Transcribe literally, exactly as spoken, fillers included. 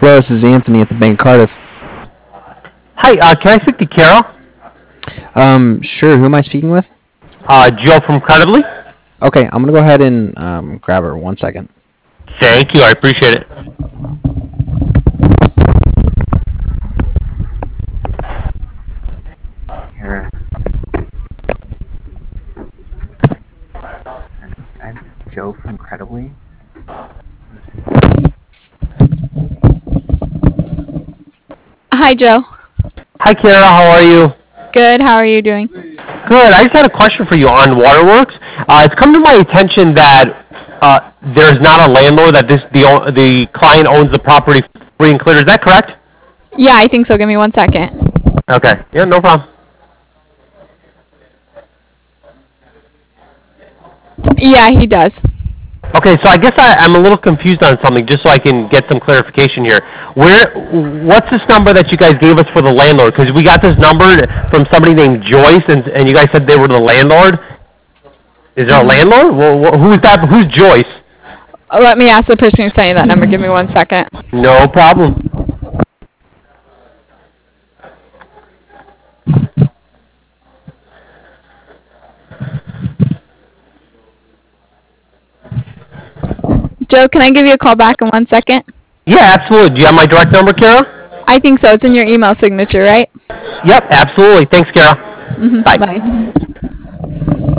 Hello, this is Anthony at the Bank of Cardiff. Hi, uh, can I speak to Carol? Um, sure. Who am I speaking with? Uh, Joe from Credibly. Okay, I'm gonna go ahead and um, grab her. One second. Thank you, I appreciate it. Here. I'm Joe from Credibly. Hi, Joe. Hi, Carol, how are you? Good. How are you doing? Good. I just had a question for you on Waterworks. Uh, it's come to my attention that uh, there's not a landlord, that this the o- the client owns the property free and clear. Is that correct? Yeah, I think so. Give me one second. Okay. Yeah, no problem. Yeah, he does. Okay, so I guess I, I'm a little confused on something, just so I can get some clarification here. Where, what's this number that you guys gave us for the landlord? Because we got this number from somebody named Joyce, and, and you guys said they were the landlord. Is there a landlord? Well, wh- who's that? Who's Joyce? Uh, Let me ask the person who sent you that number. Give me one second. No problem. Joe, can I give you a call back in one second? Yeah, absolutely. Do you have my direct number, Kara? I think so. It's in your email signature, right? Yep, absolutely. Thanks, Kara. Mm-hmm. Bye. Bye.